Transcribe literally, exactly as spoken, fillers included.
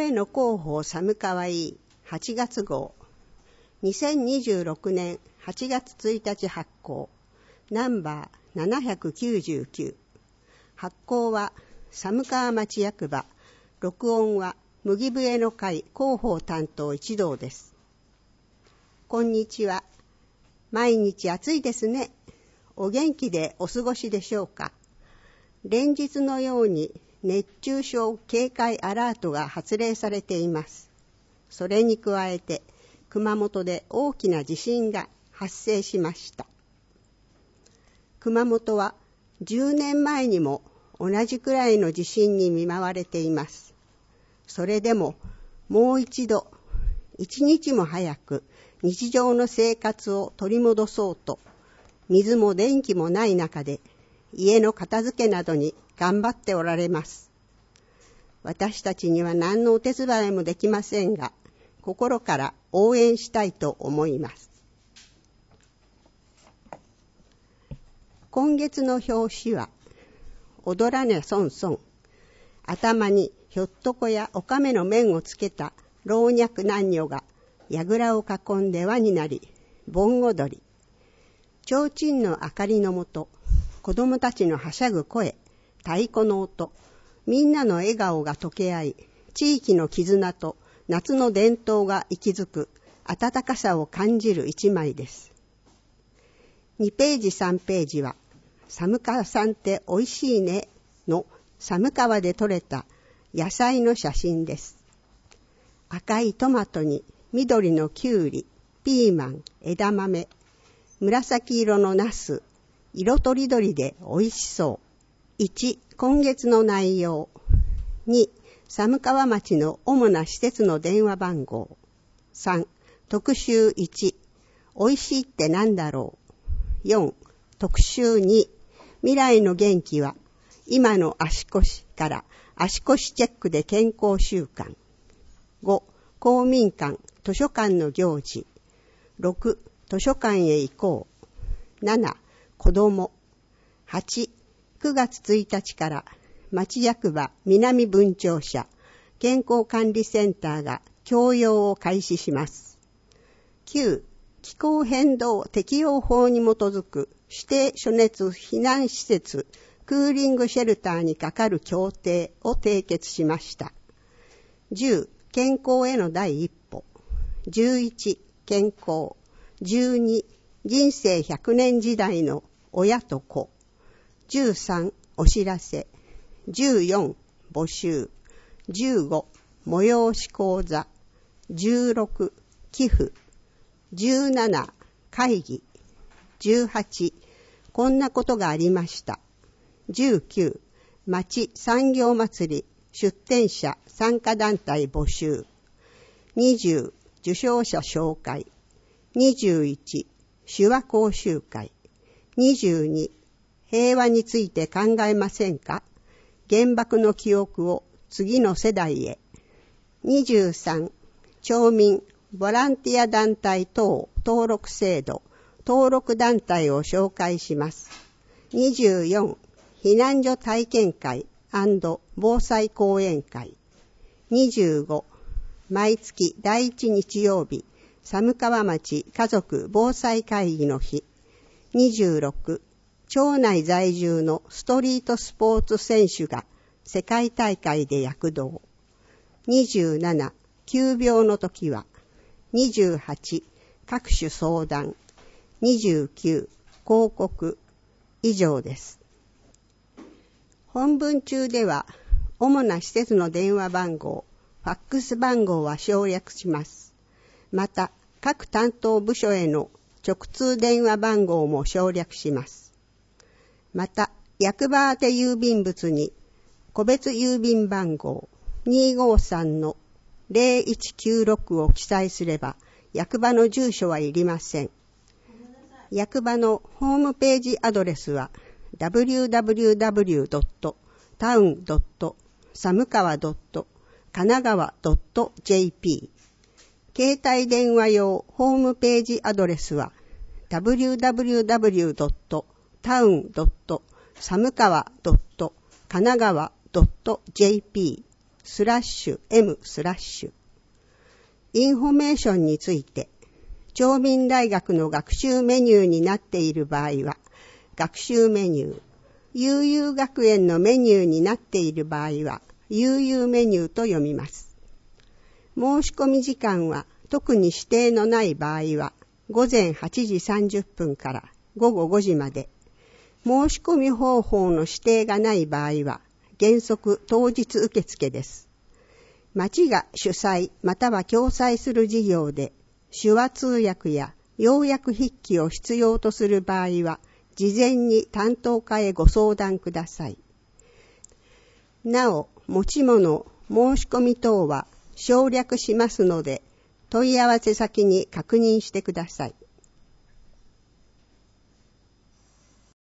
声の広報寒川井はちがつ号、にせんにじゅうろくねんはちがつついたち発行、ナンバーななひゃくきゅうじゅうきゅう。発行は寒川町役場、録音は麦笛の会広報担当一同です。こんにちは。毎日暑いですね。お元気でお過ごしでしょうか。連日のように熱中症警戒アラートが発令されています。それに加えて熊本で大きな地震が発生しました。熊本はじゅうねんまえにも同じくらいの地震に見舞われています。それでももう一度一日も早く日常の生活を取り戻そうと、水も電気もない中で家の片付けなどに頑張っておられます。私たちには何のお手伝いもできませんが、心から応援したいと思います。今月の表紙は、踊らねそんそん。頭にひょっとこやおかめの面をつけた老若男女が櫓を囲んで輪になり、盆踊り。提灯の明かりのもと、子供たちのはしゃぐ声、太鼓の音、みんなの笑顔が溶け合い、地域の絆と夏の伝統が息づく温かさを感じる一枚です。にページさんページは、寒川さんっておいしいねの寒川で採れた野菜の写真です。赤いトマトに緑のきゅうり、ピーマン、枝豆、紫色のナス、色とりどりでおいしそう。いち、今月の内容。に、寒川町の主な施設の電話番号。さん、特集いち、おいしいってなんだろう。よん、特集に、未来の元気は今の足腰から足腰チェックで健康習慣。ご、公民館、図書館の行事。ろく、図書館へ行こう。なな、子供。はち、くがつついたちから町役場南分庁舎健康管理センターが供用を開始します。きゅう、気候変動適用法に基づく指定暑熱避難施設クーリングシェルターにかかる協定を締結しました。じゅう、健康への第一歩。じゅういち、健康。じゅうに、人生ひゃくねん時代の親と子。じゅうさん、お知らせ。じゅうよん、募集。じゅうご、催し講座。じゅうろく、寄付。じゅうなな、会議。じゅうはち、こんなことがありました。じゅうきゅう、町産業祭り出展者参加団体募集。にじゅう、受賞者紹介。にじゅういち、手話講習会。にじゅうに、平和について考えませんか？原爆の記憶を次の世代へ。にじゅうさん、町民ボランティア団体等登録制度登録団体を紹介します。にじゅうよん、避難所体験会&防災講演会。にじゅうご、毎月だいいち日曜日寒川町家族防災会議の日。にじゅうろく、町内在住のストリートスポーツ選手が世界大会で躍動。にじゅうなな、急病の時は。にじゅうはち、各種相談。にじゅうきゅう、広告。以上です。本文中では主な施設の電話番号、ファックス番号は省略します。また各担当部署への直通電話番号も省略します。また役場宛て郵便物に個別郵便番号にごさんのゼロいちきゅうろくを記載すれば役場の住所はいりません。役場のホームページアドレスは ダブリューダブリューダブリュードットタウンドットサムカワドットカナガワドットジェーピー。携帯電話用ホームページアドレスは ダブリューダブリューダブリュードットタウンドットサムカワドットカナガワドットジェーピー。 スラッシュ エム スラッシュ。インフォメーションについて、長民大学の学習メニューになっている場合は、学習メニュー。悠々学園のメニューになっている場合は、悠々メニューと読みます。申し込み時間は特に指定のない場合は、午前はちじさんじゅっぷんから午後ごじまで、申し込み方法の指定がない場合は、原則当日受付です。町が主催または共催する事業で、手話通訳や要約筆記を必要とする場合は、事前に担当課へご相談ください。なお、持ち物、申し込み等は省略しますので、問い合わせ先に確認してください。